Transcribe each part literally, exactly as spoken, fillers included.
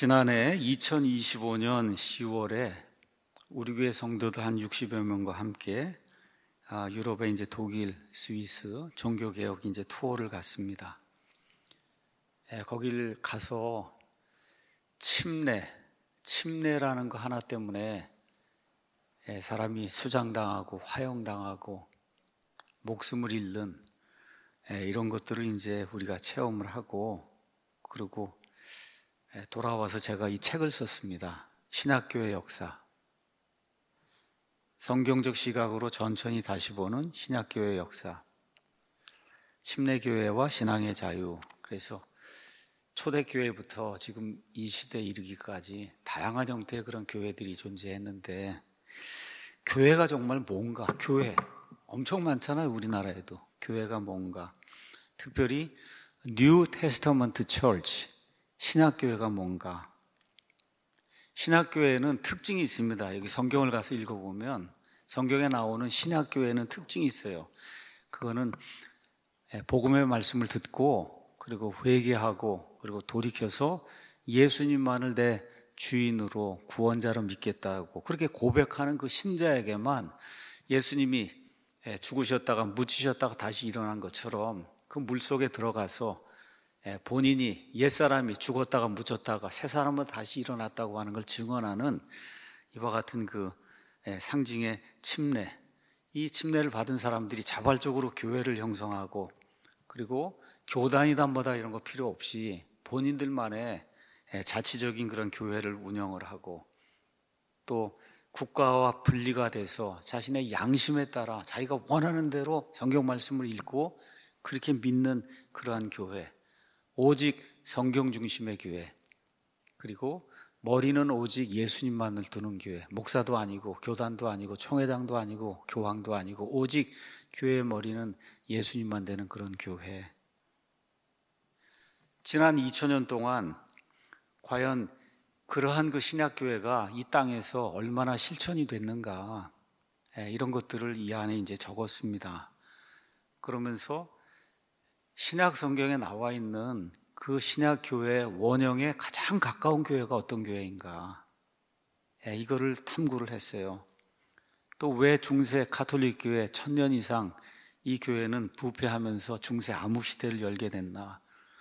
지난해 이천이십오 년 시월에 우리 교회 성도들 한 육십여 명과 함께 유럽의 이제 독일, 스위스 종교개혁 이제 투어를 갔습니다. 거길 가서 침례, 침례라는 거 하나 때문에 사람이 수장당하고 화형당하고 목숨을 잃는 이런 것들을 이제 우리가 체험을 하고, 그리고 돌아와서 제가 이 책을 썼습니다. 신약교회 역사. 성경적 시각으로 천천히 다시 보는 신약교회 역사. 침례교회와 신앙의 자유. 그래서 초대교회부터 지금 이 시대에 이르기까지 다양한 형태의 그런 교회들이 존재했는데, 교회가 정말 뭔가, 교회 엄청 많잖아요. 우리나라에도 교회가 뭔가, 특별히 뉴 테스터먼트 처치, 신약교회가 뭔가. 신약교회는 특징이 있습니다. 여기 성경을 가서 읽어보면 성경에 나오는 신약교회는 특징이 있어요. 그거는 복음의 말씀을 듣고, 그리고 회개하고, 그리고 돌이켜서 예수님만을 내 주인으로 구원자로 믿겠다고 그렇게 고백하는 그 신자에게만 예수님이 죽으셨다가 묻히셨다가 다시 일어난 것처럼 그 물속에 들어가서 본인이 옛사람이 죽었다가 묻혔다가 새 사람은 다시 일어났다고 하는 걸 증언하는 이와 같은 그 상징의 침례, 이 침례를 받은 사람들이 자발적으로 교회를 형성하고, 그리고 교단이다 뭐다 이런 거 필요 없이 본인들만의 자치적인 그런 교회를 운영을 하고, 또 국가와 분리가 돼서 자신의 양심에 따라 자기가 원하는 대로 성경 말씀을 읽고 그렇게 믿는 그러한 교회, 오직 성경 중심의 교회, 그리고 머리는 오직 예수님만을 두는 교회, 목사도 아니고 교단도 아니고 총회장도 아니고 교황도 아니고 오직 교회의 머리는 예수님만 되는 그런 교회. 지난 이천 년 동안 과연 그러한 그 신약교회가 이 땅에서 얼마나 실천이 됐는가, 이런 것들을 이 안에 이제 적었습니다. 그러면서 신약 성경에 나와 있는 그 신약교회 원형에 가장 가까운 교회가 어떤 교회인가, 이거를 탐구를 했어요. 또 왜 중세 가톨릭 교회 천년 이상 이 교회는 부패하면서 중세 암흑시대를 열게 됐나.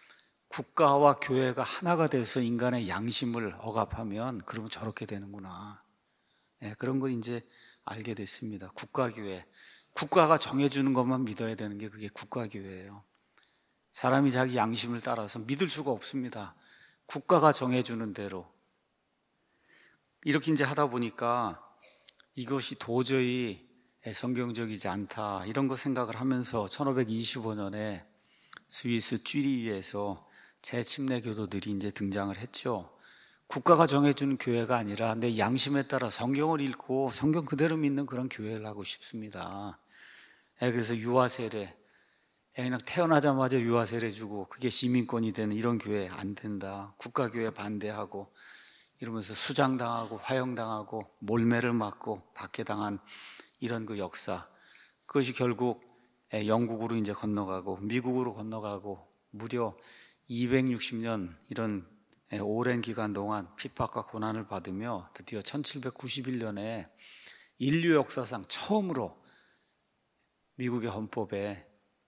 국가와 교회가 하나가 돼서 인간의 양심을 억압하면 그러면 저렇게 되는구나. 그런 걸 이제 알게 됐습니다. 국가교회, 국가가 정해주는 것만 믿어야 되는 게 그게 국가교회예요. 사람이 자기 양심을 따라서 믿을 수가 없습니다. 국가가 정해주는 대로. 이렇게 이제 하다 보니까 이것이 도저히 성경적이지 않다, 이런 거 생각을 하면서 천오백이십오 년에 스위스 쥐리히에서 재침례 교도들이 이제 등장을 했죠. 국가가 정해주는 교회가 아니라 내 양심에 따라 성경을 읽고 성경 그대로 믿는 그런 교회를 하고 싶습니다. 그래서 유아세례, 그냥 태어나자마자 유아세례 주고 그게 시민권이 되는 이런 교회 안 된다. 국가교회 반대하고 이러면서 수장당하고 화형당하고 몰매를 맞고 박해당한 이런 그 역사, 그것이 결국 영국으로 이제 건너가고 미국으로 건너가고 무려 이백육십 년 이런 오랜 기간 동안 핍박과 고난을 받으며 드디어 천칠백구십일 년에 인류 역사상 처음으로 미국의 헌법에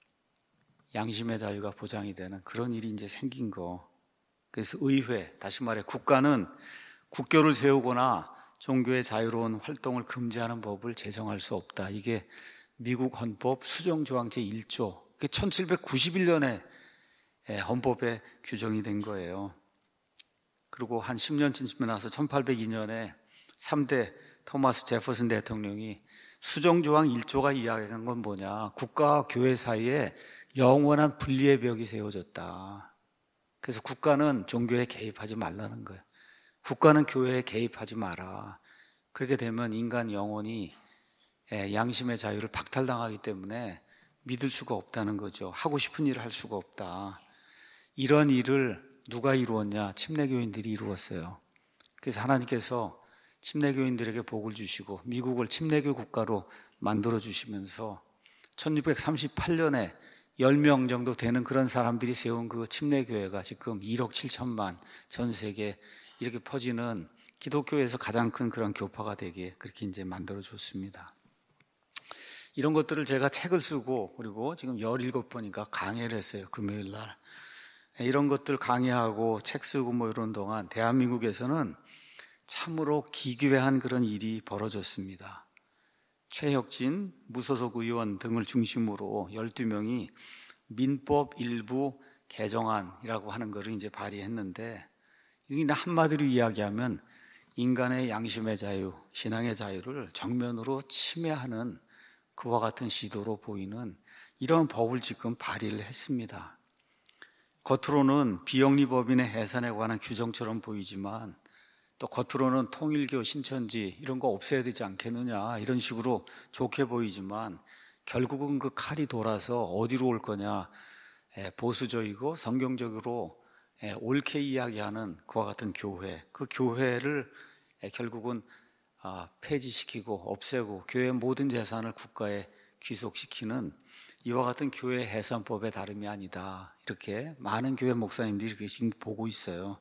양심의 자유가 보장이 되는 그런 일이 이제 생긴 거. 그래서 의회, 다시 말해 국가는 국교를 세우거나 종교의 자유로운 활동을 금지하는 법을 제정할 수 없다. 이게 미국 헌법 수정조항 제일 조, 그게 천칠백구십일 년에 헌법에 규정이 된 거예요. 그리고 한 십 년쯤 지나서 천팔백이 년에 삼 대 토마스 제퍼슨 대통령이 수정조항 일 조가 이야기한 건 뭐냐, 국가와 교회 사이에 영원한 분리의 벽이 세워졌다. 그래서 국가는 종교에 개입하지 말라는 거예요. 국가는 교회에 개입하지 마라. 그렇게 되면 인간 영혼이 양심의 자유를 박탈당하기 때문에 믿을 수가 없다는 거죠. 하고 싶은 일을 할 수가 없다. 이런 일을 누가 이루었냐? 침례교인들이 이루었어요. 그래서 하나님께서 침례교인들에게 복을 주시고 미국을 침례교 국가로 만들어 주시면서 천육백삼십팔 년에 열 명 정도 되는 그런 사람들이 세운 그 침례교회가 지금 일억 칠천만 전 세계 이렇게 퍼지는 기독교에서 가장 큰 그런 교파가 되게 그렇게 이제 만들어줬습니다. 이런 것들을 제가 책을 쓰고 그리고 지금 열일곱 번인가 강의를 했어요. 금요일 날. 이런 것들 강의하고 책 쓰고 뭐 이런 동안 대한민국에서는 참으로 기괴한 그런 일이 벌어졌습니다. 최혁진 무소속 의원 등을 중심으로 열두 명이 민법 일부 개정안이라고 하는 것을 이제 발의했는데, 이게 한마디로 이야기하면 인간의 양심의 자유, 신앙의 자유를 정면으로 침해하는 그와 같은 시도로 보이는 이런 법을 지금 발의를 했습니다. 겉으로는 비영리법인의 해산에 관한 규정처럼 보이지만 또 겉으로는 통일교 신천지 이런 거 없애야 되지 않겠느냐 이런 식으로 좋게 보이지만 결국은 그 칼이 돌아서 어디로 올 거냐, 보수적이고 성경적으로 옳게 이야기하는 그와 같은 교회, 그 교회를 결국은 폐지시키고 없애고 교회의 모든 재산을 국가에 귀속시키는 이와 같은 교회 해산법의 다름이 아니다, 이렇게 많은 교회 목사님들이 이렇게 지금 보고 있어요.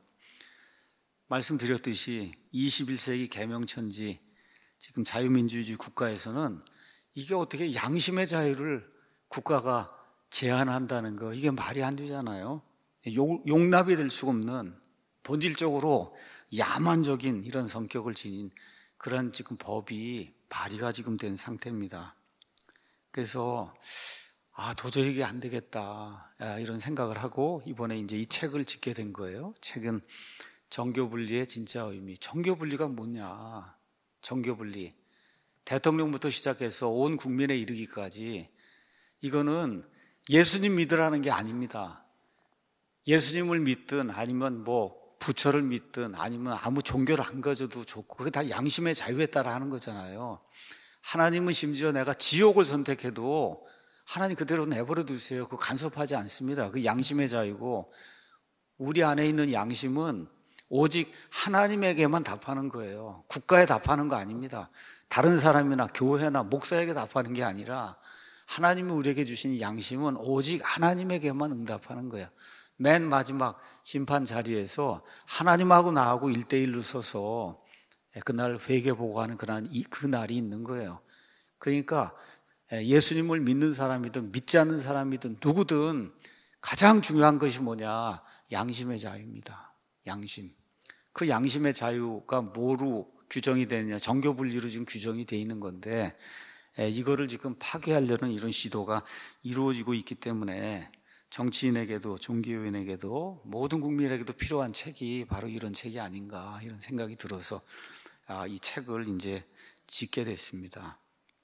말씀드렸듯이 이십일 세기 개명천지 지금 자유민주주의 국가에서는 이게 어떻게 양심의 자유를 국가가 제한한다는 거, 이게 말이 안 되잖아요. 용납이 될 수가 없는 본질적으로 야만적인 이런 성격을 지닌 그런 지금 법이 발의가 지금 된 상태입니다. 그래서 아 도저히 이게 안 되겠다 이런 생각을 하고 이번에 이제 이 책을 짓게 된 거예요. 책은 정교분리의 진짜 의미. 정교분리가 뭐냐? 정교분리. 대통령부터 시작해서 온 국민에 이르기까지 이거는 예수님 믿으라는 게 아닙니다. 예수님을 믿든 아니면 뭐 부처를 믿든 아니면 아무 종교를 안 가져도 좋고 그게 다 양심의 자유에 따라 하는 거잖아요. 하나님은 심지어 내가 지옥을 선택해도 하나님 그대로 내버려 두세요. 그거 간섭하지 않습니다. 그 양심의 자유고, 우리 안에 있는 양심은 오직 하나님에게만 답하는 거예요. 국가에 답하는 거 아닙니다. 다른 사람이나 교회나 목사에게 답하는 게 아니라 하나님이 우리에게 주신 양심은 오직 하나님에게만 응답하는 거예요. 맨 마지막 심판 자리에서 하나님하고 나하고 일대일로 서서 그날 회개보고하는 그 날이 있는 거예요. 그러니까 예수님을 믿는 사람이든 믿지 않는 사람이든 누구든 가장 중요한 것이 뭐냐? 양심의 자유입니다. 양심. 그 양심의 자유가 뭐로 규정이 되느냐? 정교분리로 지금 규정이 되어 있는 건데, 이거를 지금 파괴하려는 이런 시도가 이루어지고 있기 때문에 정치인에게도 종교인에게도 모든 국민에게도 필요한 책이 바로 이런 책이 아닌가 이런 생각이 들어서 이 책을 이제 짓게 됐습니다.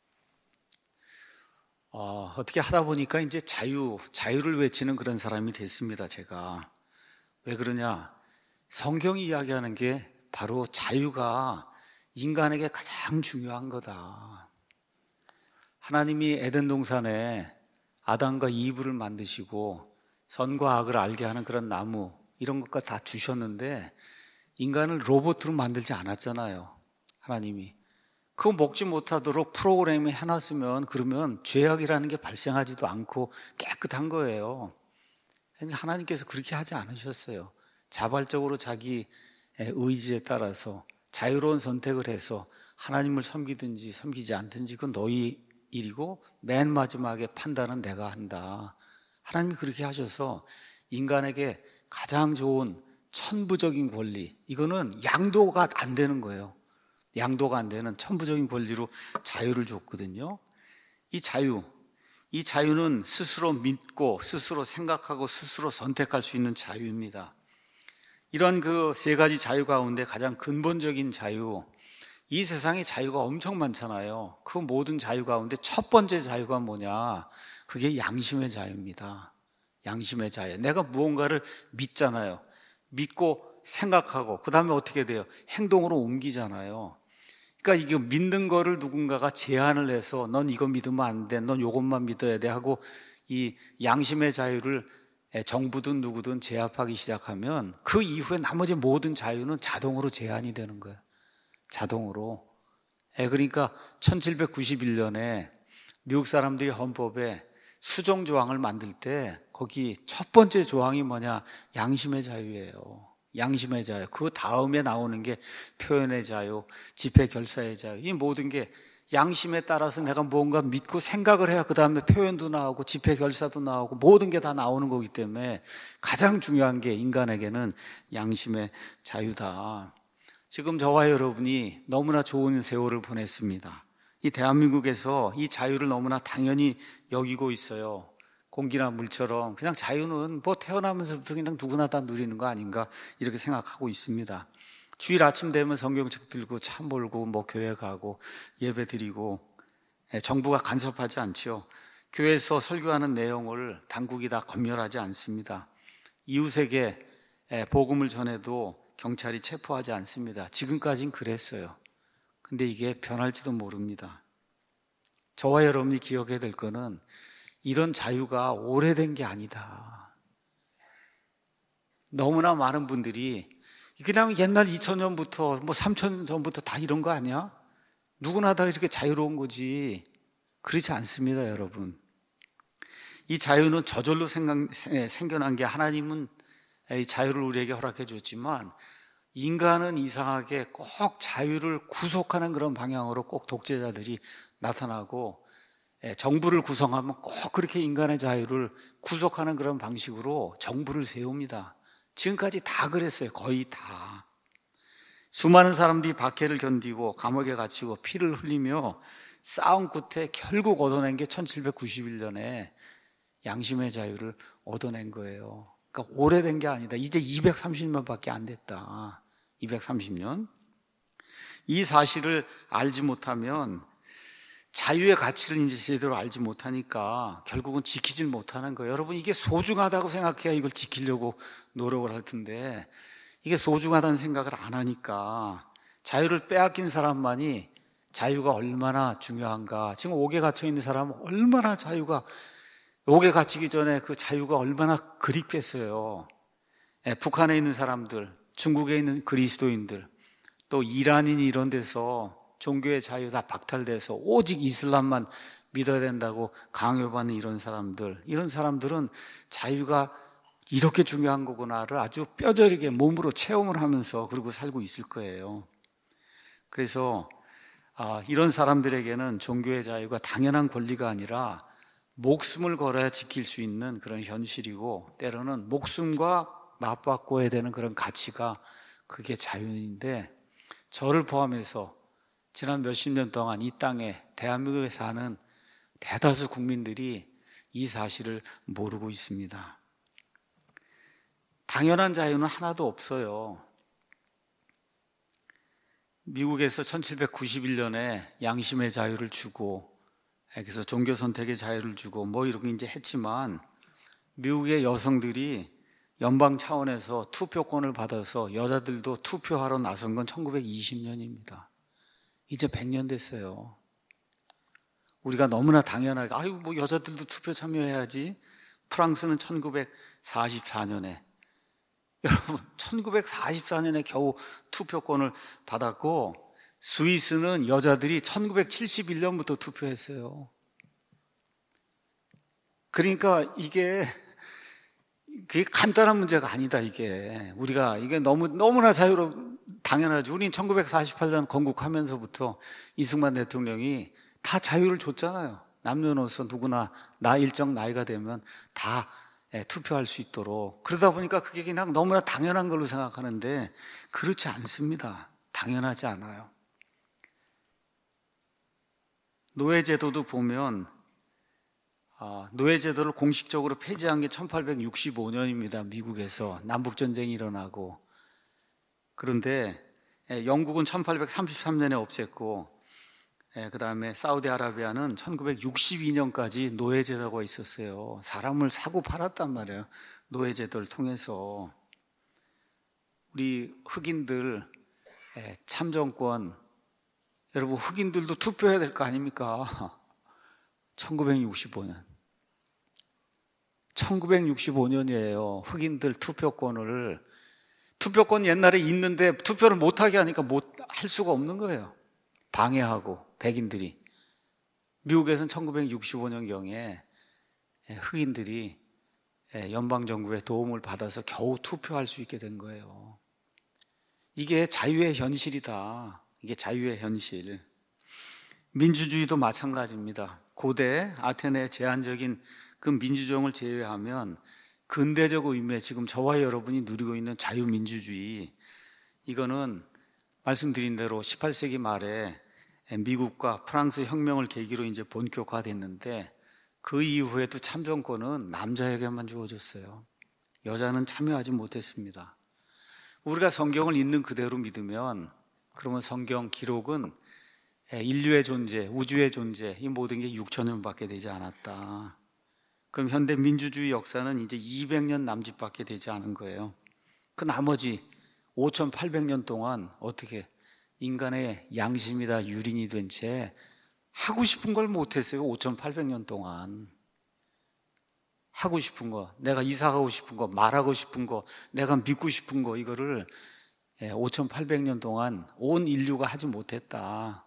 어, 어떻게 하다 보니까 이제 자유, 자유를 외치는 그런 사람이 됐습니다. 제가. 왜 그러냐? 성경이 이야기하는 게 바로 자유가 인간에게 가장 중요한 거다. 하나님이 에덴 동산에 아담과 이브를 만드시고 선과 악을 알게 하는 그런 나무 이런 것까지 다 주셨는데 인간을 로봇으로 만들지 않았잖아요. 하나님이. 그거 먹지 못하도록 프로그램을 해놨으면 그러면 죄악이라는 게 발생하지도 않고 깨끗한 거예요. 하나님께서 그렇게 하지 않으셨어요. 자발적으로 자기 의지에 따라서 자유로운 선택을 해서 하나님을 섬기든지 섬기지 않든지 그건 너희 일이고 맨 마지막에 판단은 내가 한다. 하나님이 그렇게 하셔서 인간에게 가장 좋은 천부적인 권리, 이거는 양도가 안 되는 거예요. 양도가 안 되는 천부적인 권리로 자유를 줬거든요. 이 자유, 이 자유는 스스로 믿고 스스로 생각하고 스스로 선택할 수 있는 자유입니다. 이런 그 세 가지 자유 가운데 가장 근본적인 자유, 이 세상에 자유가 엄청 많잖아요. 그 모든 자유 가운데 첫 번째 자유가 뭐냐? 그게 양심의 자유입니다. 양심의 자유. 내가 무언가를 믿잖아요. 믿고 생각하고 그 다음에 어떻게 돼요? 행동으로 옮기잖아요. 그러니까 이게 믿는 거를 누군가가 제한을 해서 넌 이거 믿으면 안 돼, 넌 이것만 믿어야 돼 하고 이 양심의 자유를 정부든 누구든 제압하기 시작하면 그 이후에 나머지 모든 자유는 자동으로 제한이 되는 거예요. 자동으로. 그러니까 천칠백구십일 년에 미국 사람들이 헌법에 수정 조항을 만들 때 거기 첫 번째 조항이 뭐냐? 양심의 자유예요. 양심의 자유. 그 다음에 나오는 게 표현의 자유, 집회 결사의 자유. 이 모든 게 양심에 따라서 내가 뭔가 믿고 생각을 해야 그 다음에 표현도 나오고 집회 결사도 나오고 모든 게 다 나오는 거기 때문에 가장 중요한 게 인간에게는 양심의 자유다. 지금 저와 여러분이 너무나 좋은 세월을 보냈습니다. 이 대한민국에서 이 자유를 너무나 당연히 여기고 있어요. 공기나 물처럼 그냥 자유는 뭐 태어나면서부터 그냥 누구나 다 누리는 거 아닌가 이렇게 생각하고 있습니다. 주일 아침 되면 성경책 들고 차 몰고 뭐 교회 가고 예배 드리고, 정부가 간섭하지 않죠. 교회에서 설교하는 내용을 당국이 다 검열하지 않습니다. 이웃에게 복음을 전해도 경찰이 체포하지 않습니다. 지금까지는 그랬어요. 근데 이게 변할지도 모릅니다. 저와 여러분이 기억해야 될 거는 이런 자유가 오래된 게 아니다. 너무나 많은 분들이 그냥 옛날 이천 년부터 뭐 삼천 년 전부터 다 이런 거 아니야? 누구나 다 이렇게 자유로운 거지. 그렇지 않습니다, 여러분. 이 자유는 저절로 생각, 생겨난 게 하나님은 이 자유를 우리에게 허락해 줬지만 인간은 이상하게 꼭 자유를 구속하는 그런 방향으로 꼭 독재자들이 나타나고, 정부를 구성하면 꼭 그렇게 인간의 자유를 구속하는 그런 방식으로 정부를 세웁니다. 지금까지 다 그랬어요. 거의 다. 수많은 사람들이 박해를 견디고 감옥에 갇히고 피를 흘리며 싸움 끝에 결국 얻어낸 게 천칠백구십일 년에 양심의 자유를 얻어낸 거예요. 그러니까 오래된 게 아니다. 이제 이백삼십 년밖에 안 됐다. 이백삼십 년. 이 사실을 알지 못하면 자유의 가치를 이제 제대로 알지 못하니까 결국은 지키질 못하는 거예요. 여러분, 이게 소중하다고 생각해야 이걸 지키려고 노력을 할 텐데 이게 소중하다는 생각을 안 하니까 자유를 빼앗긴 사람만이 자유가 얼마나 중요한가. 지금 옥에 갇혀 있는 사람은 얼마나 자유가, 옥에 갇히기 전에 그 자유가 얼마나 그립겠어요. 예, 북한에 있는 사람들, 중국에 있는 그리스도인들, 또 이란인 이런 데서 종교의 자유 다 박탈돼서 오직 이슬람만 믿어야 된다고 강요받는 이런 사람들, 이런 사람들은 자유가 이렇게 중요한 거구나를 아주 뼈저리게 몸으로 체험을 하면서 그러고 살고 있을 거예요. 그래서 아, 이런 사람들에게는 종교의 자유가 당연한 권리가 아니라 목숨을 걸어야 지킬 수 있는 그런 현실이고, 때로는 목숨과 맞바꿔야 되는 그런 가치가 그게 자유인데, 저를 포함해서 지난 몇십 년 동안 이 땅에 대한민국에 사는 대다수 국민들이 이 사실을 모르고 있습니다. 당연한 자유는 하나도 없어요. 미국에서 천칠백구십일 년에 양심의 자유를 주고, 그래서 종교 선택의 자유를 주고 뭐 이렇게 이제 했지만, 미국의 여성들이 연방 차원에서 투표권을 받아서 여자들도 투표하러 나선 건 천구백이십 년입니다. 이제 백 년 됐어요. 우리가 너무나 당연하게 아유 뭐 여자들도 투표 참여해야지. 프랑스는 천구백사십사 년에, 여러분 천구백사십사 년에 겨우 투표권을 받았고, 스위스는 여자들이 천구백칠십일 년부터 투표했어요. 그러니까 이게 그게 간단한 문제가 아니다. 이게 우리가 이게 너무 너무나 자유로 당연하죠. 우리는 천구백사십팔 년 건국하면서부터 이승만 대통령이 다 자유를 줬잖아요. 남녀노소 누구나 나 일정 나이가 되면 다 투표할 수 있도록. 그러다 보니까 그게 그냥 너무나 당연한 걸로 생각하는데 그렇지 않습니다. 당연하지 않아요. 노예제도도 보면 노예제도를 공식적으로 폐지한 게 천팔백육십오 년입니다. 미국에서 남북전쟁이 일어나고. 그런데 영국은 천팔백삼십삼 년에 없앴고, 그 다음에 사우디아라비아는 천구백육십이 년까지 노예제도가 있었어요. 사람을 사고 팔았단 말이에요. 노예제도를 통해서. 우리 흑인들 참정권, 여러분 흑인들도 투표해야 될 거 아닙니까? 천구백육십오 년. 천구백육십오 년이에요. 흑인들 투표권을, 투표권 옛날에 있는데 투표를 못하게 하니까 못 할 수가 없는 거예요. 방해하고, 백인들이. 미국에서는 천구백육십오 년경에 흑인들이 연방정부의 도움을 받아서 겨우 투표할 수 있게 된 거예요. 이게 자유의 현실이다. 이게 자유의 현실. 민주주의도 마찬가지입니다. 고대 아테네의 제한적인 그 민주정을 제외하면 근대적 의미의 지금 저와 여러분이 누리고 있는 자유민주주의, 이거는 말씀드린 대로 십팔 세기 말에 미국과 프랑스 혁명을 계기로 이제 본격화됐는데, 그 이후에도 참정권은 남자에게만 주어졌어요. 여자는 참여하지 못했습니다. 우리가 성경을 있는 그대로 믿으면, 그러면 성경 기록은 인류의 존재, 우주의 존재, 이 모든 게 육천 년밖에 되지 않았다. 그럼 현대 민주주의 역사는 이제 이백 년 남짓밖에 되지 않은 거예요. 그 나머지 오천팔백 년 동안 어떻게 인간의 양심이 다 유린이 된 채 하고 싶은 걸 못했어요. 오천팔백 년 동안 하고 싶은 거, 내가 이사 가고 싶은 거, 말하고 싶은 거, 내가 믿고 싶은 거, 이거를 오천팔백 년 동안 온 인류가 하지 못했다.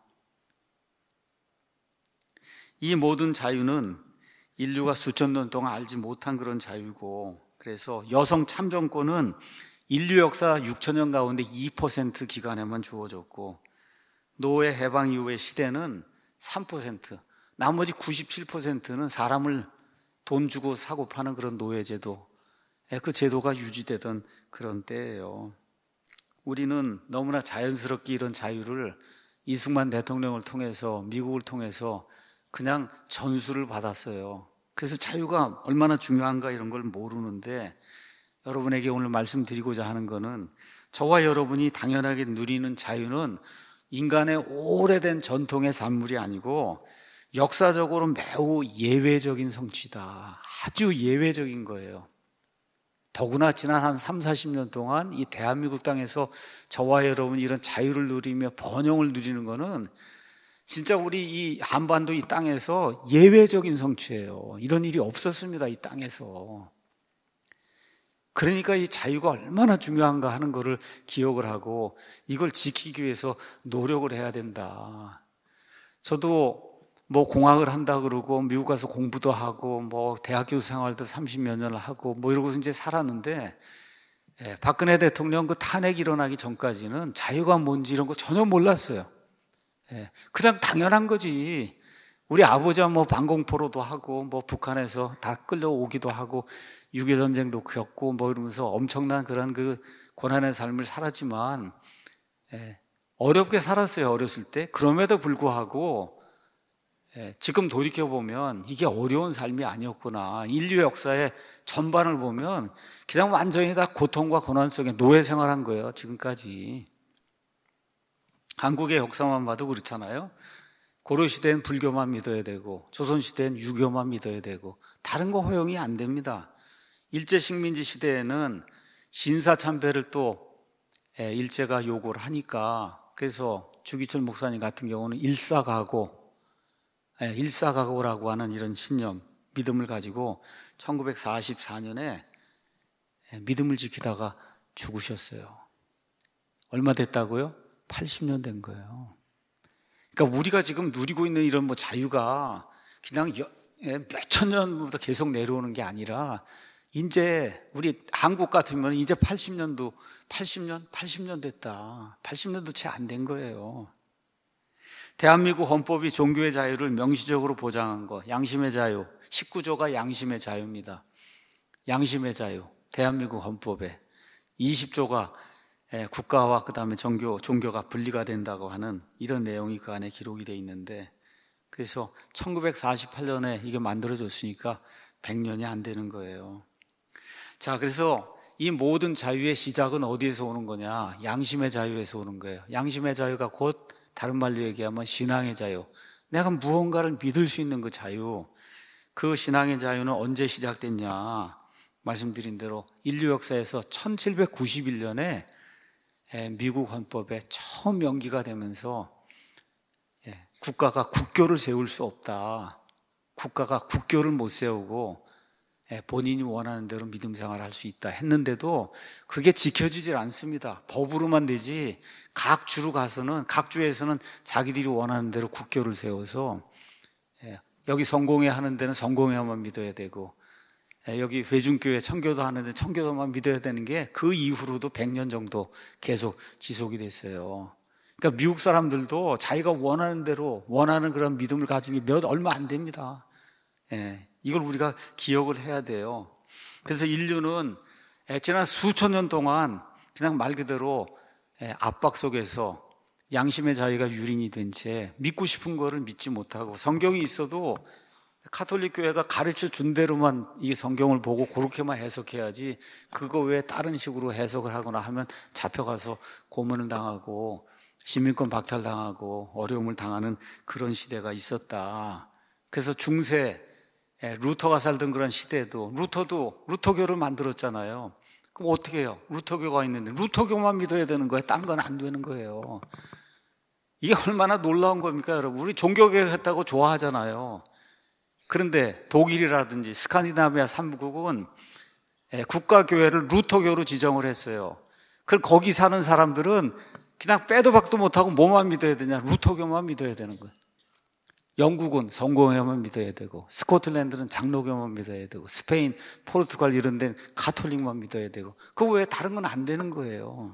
이 모든 자유는 인류가 수천 년 동안 알지 못한 그런 자유고, 그래서 여성 참정권은 인류 역사 육천 년 가운데 이 퍼센트 기간에만 주어졌고, 노예 해방 이후의 시대는 삼 퍼센트, 나머지 구십칠 퍼센트는 사람을 돈 주고 사고 파는 그런 노예제도, 그 제도가 유지되던 그런 때예요. 우리는 너무나 자연스럽게 이런 자유를 이승만 대통령을 통해서, 미국을 통해서 그냥 전수를 받았어요. 그래서 자유가 얼마나 중요한가 이런 걸 모르는데, 여러분에게 오늘 말씀드리고자 하는 거는, 저와 여러분이 당연하게 누리는 자유는 인간의 오래된 전통의 산물이 아니고 역사적으로 매우 예외적인 성취다. 아주 예외적인 거예요. 더구나 지난 한 삼사십 년 동안 이 대한민국 땅에서 저와 여러분이 이런 자유를 누리며 번영을 누리는 거는 진짜 우리 이 한반도 이 땅에서 예외적인 성취예요. 이런 일이 없었습니다, 이 땅에서. 그러니까 이 자유가 얼마나 중요한가 하는 것을 기억을 하고 이걸 지키기 위해서 노력을 해야 된다. 저도 뭐 공학을 한다 그러고 미국 가서 공부도 하고 뭐 대학교 생활도 삼십여 년을 하고 뭐 이러고서 이제 살았는데, 예, 박근혜 대통령 그 탄핵 일어나기 전까지는 자유가 뭔지 이런 거 전혀 몰랐어요. 예, 그냥 당연한 거지. 우리 아버지와 뭐 반공포로도 하고 뭐 북한에서 다 끌려오기도 하고 육이 전쟁도 겪고 뭐 이러면서 엄청난 그런 그 고난의 삶을 살았지만, 예, 어렵게 살았어요, 어렸을 때. 그럼에도 불구하고 예, 지금 돌이켜보면 이게 어려운 삶이 아니었구나. 인류 역사의 전반을 보면 그냥 완전히 다 고통과 고난 속에 노예 생활한 거예요, 지금까지. 한국의 역사만 봐도 그렇잖아요. 고려시대엔 불교만 믿어야 되고 조선시대엔 유교만 믿어야 되고 다른 거 허용이 안 됩니다. 일제식민지 시대에는 신사참배를 또 일제가 요구를 하니까, 그래서 주기철 목사님 같은 경우는 일사가고, 일사가고라고 하는 이런 신념, 믿음을 가지고 천구백사십사 년에 믿음을 지키다가 죽으셨어요. 얼마 됐다고요? 팔십 년 된 거예요. 그러니까 우리가 지금 누리고 있는 이런 뭐 자유가 그냥 몇천 년부터 계속 내려오는 게 아니라, 이제 우리 한국 같으면 이제 팔십 년도, 팔십 년, 팔십 년 됐다. 팔십 년도 채 안 된 거예요. 대한민국 헌법이 종교의 자유를 명시적으로 보장한 거, 양심의 자유, 십구 조가 양심의 자유입니다. 양심의 자유, 대한민국 헌법에 이십 조가 국가와 그 다음에 종교, 종교가 분리가 된다고 하는 이런 내용이 그 안에 기록이 되어 있는데, 그래서 천구백사십팔 년에 이게 만들어졌으니까 백 년이 안 되는 거예요. 자, 그래서 이 모든 자유의 시작은 어디에서 오는 거냐? 양심의 자유에서 오는 거예요. 양심의 자유가 곧 다른 말로 얘기하면 신앙의 자유. 내가 무언가를 믿을 수 있는 그 자유. 그 신앙의 자유는 언제 시작됐냐? 말씀드린 대로 인류 역사에서 천칠백구십일 년에 미국 헌법에 처음 명기가 되면서 국가가 국교를 세울 수 없다. 국가가 국교를 못 세우고 본인이 원하는 대로 믿음 생활을 할 수 있다 했는데도 그게 지켜지질 않습니다. 법으로만 되지 각 주로 가서는, 각 주에서는 자기들이 원하는 대로 국교를 세워서 여기 성공회 하는 데는 성공회만 믿어야 되고, 여기 회중교회 청교도 하는데 청교도만 믿어야 되는 게 그 이후로도 백 년 정도 계속 지속이 됐어요. 그러니까 미국 사람들도 자기가 원하는 대로 원하는 그런 믿음을 가진 게 몇 얼마 안 됩니다. 예, 이걸 우리가 기억을 해야 돼요. 그래서 인류는 지난 수천 년 동안 그냥 말 그대로 압박 속에서 양심의 자유가 유린이 된 채 믿고 싶은 거를 믿지 못하고, 성경이 있어도 카톨릭 교회가 가르쳐 준 대로만 이 성경을 보고 그렇게만 해석해야지, 그거 외에 다른 식으로 해석을 하거나 하면 잡혀가서 고문을 당하고 시민권 박탈당하고 어려움을 당하는 그런 시대가 있었다. 그래서 중세 루터가 살던 그런 시대에도 루터도 루터교를 만들었잖아요. 그럼 어떻게 해요? 루터교가 있는데 루터교만 믿어야 되는 거예요? 딴 건 안 되는 거예요. 이게 얼마나 놀라운 겁니까, 여러분? 우리 종교개혁 했다고 좋아하잖아요. 그런데 독일이라든지 스칸디나비아 삼 국은 국가교회를 루터교로 지정을 했어요. 그럼 거기 사는 사람들은 그냥 빼도 박도 못하고 뭐만 믿어야 되냐? 루터교만 믿어야 되는 거예요. 영국은 성공회만 믿어야 되고, 스코틀랜드는 장로교만 믿어야 되고, 스페인, 포르투갈 이런 데는 가톨릭만 믿어야 되고, 그 외에 다른 건 안 되는 거예요.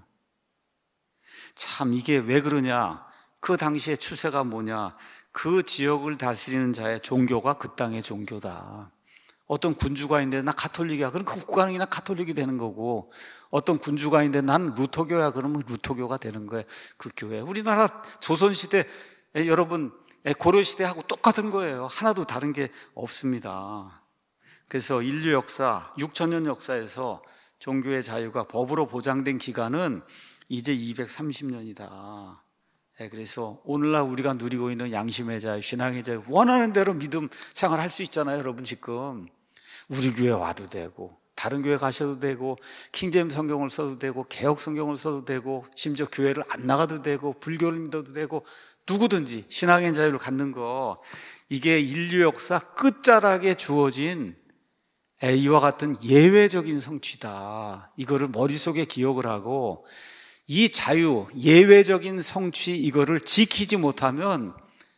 참 이게 왜 그러냐? 그 당시의 추세가 뭐냐? 그 지역을 다스리는 자의 종교가 그 땅의 종교다. 어떤 군주가 있는데 나 가톨릭이야, 그럼 그 국가는 가톨릭이 되는 거고, 어떤 군주가 있는데 난 루터교야, 그러면 루터교가 되는 거예요. 그 교회. 우리나라 조선시대 여러분 고려시대하고 똑같은 거예요. 하나도 다른 게 없습니다. 그래서 인류 역사 육천 년 역사에서 종교의 자유가 법으로 보장된 기간은 이제 이백삼십 년이다. 그래서 오늘날 우리가 누리고 있는 양심의 자유, 신앙의 자유, 원하는 대로 믿음 생활할 수 있잖아요. 여러분 지금 우리 교회 와도 되고, 다른 교회 가셔도 되고, 킹제임 성경을 써도 되고, 개혁 성경을 써도 되고, 심지어 교회를 안 나가도 되고, 불교를 믿어도 되고, 누구든지 신앙의 자유를 갖는 거, 이게 인류 역사 끝자락에 주어진 이와 같은 예외적인 성취다. 이거를 머릿속에 기억을 하고, 이 자유, 예외적인 성취, 이거를 지키지 못하면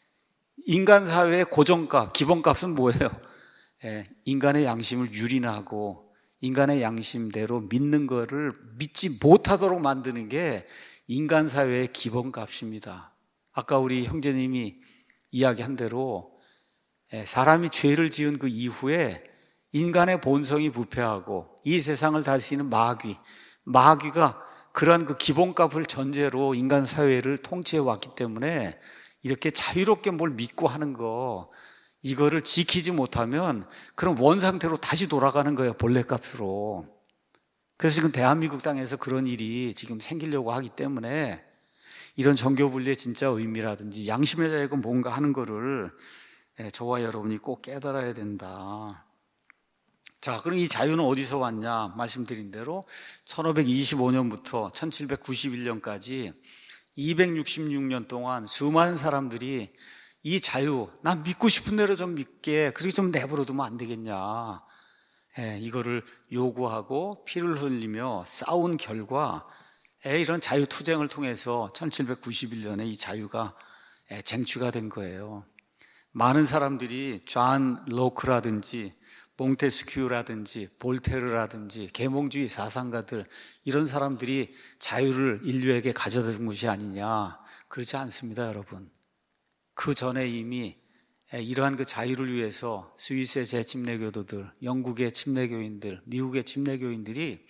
인간 사회의 고정값, 기본값은 뭐예요? 인간의 양심을 유린하고 인간의 양심대로 믿는 거를 믿지 못하도록 만드는 게 인간 사회의 기본값입니다. 아까 우리 형제님이 이야기한 대로 사람이 죄를 지은 그 이후에 인간의 본성이 부패하고 이 세상을 다스리는 마귀, 마귀가 그러한 그 기본값을 전제로 인간 사회를 통치해 왔기 때문에 이렇게 자유롭게 뭘 믿고 하는 거, 이거를 지키지 못하면 그럼 원상태로 다시 돌아가는 거예요, 본래값으로. 그래서 지금 대한민국 땅에서 그런 일이 지금 생기려고 하기 때문에 이런 정교분리의 진짜 의미라든지 양심의 자유가 뭔가 하는 거를 저와 여러분이 꼭 깨달아야 된다. 자, 그럼 이 자유는 어디서 왔냐? 말씀드린 대로 천오백이십오 년부터 천칠백구십일 년까지 이백육십육 년 동안 수많은 사람들이 이 자유, 난 믿고 싶은 대로 좀 믿게, 그렇게 좀 내버려 두면 안 되겠냐, 예, 이거를 요구하고 피를 흘리며 싸운 결과 예, 이런 자유투쟁을 통해서 천칠백구십일 년에 이 자유가 예, 쟁취가 된 거예요. 많은 사람들이 존 로크라든지 몽테스큐라든지 볼테르라든지 계몽주의 사상가들, 이런 사람들이 자유를 인류에게 가져다 준 것이 아니냐? 그렇지 않습니다, 여러분. 그 전에 이미 이러한 그 자유를 위해서 스위스의 재침례교도들, 영국의 침례교인들, 미국의 침례교인들이